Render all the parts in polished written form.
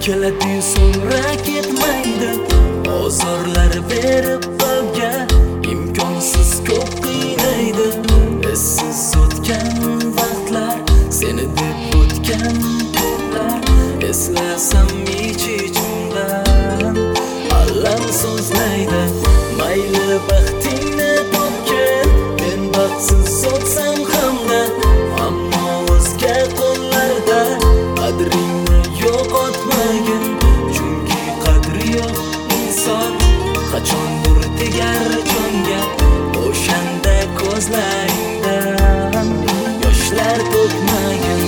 keladi so'ngra ketmaydi. Ozorlar berib qalbga imkonsiz ko'p qiynaydi. Essiz o'tgan vaqtlar, seni deb o'tgan kunlar, eslasam ich-ichimdan alam so'zlaydi. Mayli baxtingni topgin, men baxtsiz o'tsam hamda, ammo o'zga qo'llarda qadringni yo'qotmagin. Chunki qadri yo'q inson qachondir tegar jonga. O'shanda ko'zlaringdan yoshlar to'kmagin.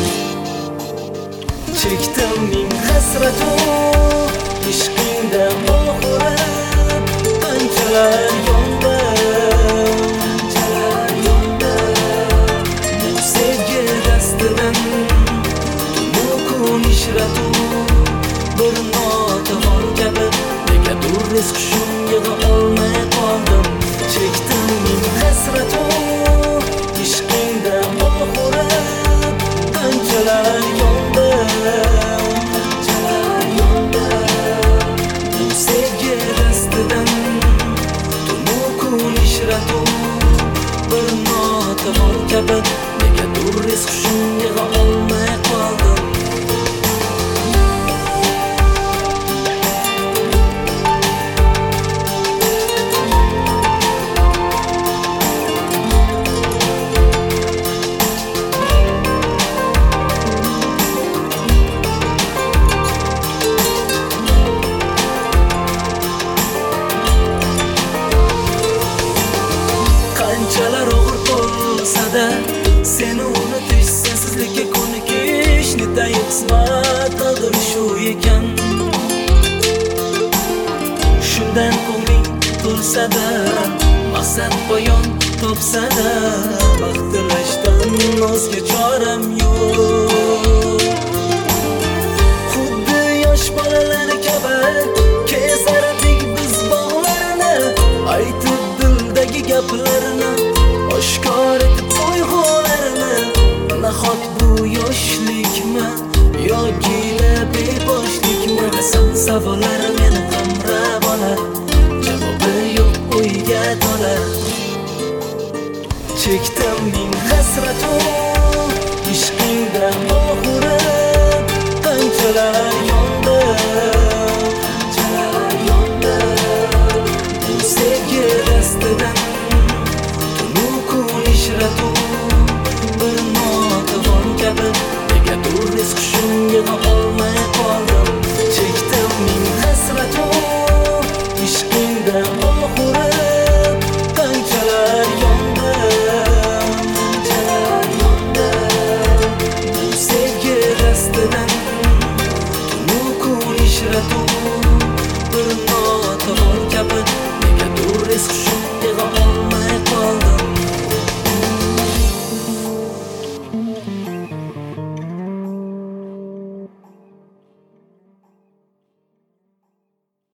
Chekdim ming hasratu ishqingda oxirat, qanchalar yondim, qanchalar yondim. Bu sevgi dastidan tunu kun ishratu bir notavon kabi, negadur rizq qushim yig'a olmay qoldim. Chekdim ming hasratu ishqingda oxirat, qanchalar yondim, qanchalar yondim. Bu sevgi dastidan tunu kun ishratu bir notavon kabi, negadur rizq qushim yig'a olmay qoldim. Qanchalar og'ir bo'lsa-da, seni unutish, sensizlikka ko'nikish, netayin qismat taqdir shu ekan. Shundan ko'ngling to'lsa-da, maqsad poyon topsa-da, baxt tilashdan o'zga choram yo'q. Xuddi yosh bolalar kabi kezardik biz bog'larni, aytib dildagi gaplarni, oshkor etib tuyg'ularini. Nahot bu yoshlikmi yoki beboshlikmi? San savollar meni qamrab olar, javobi yo'q o'yga to'lar. Chekdim ming hasratu ishqingda oxirat, qanchalar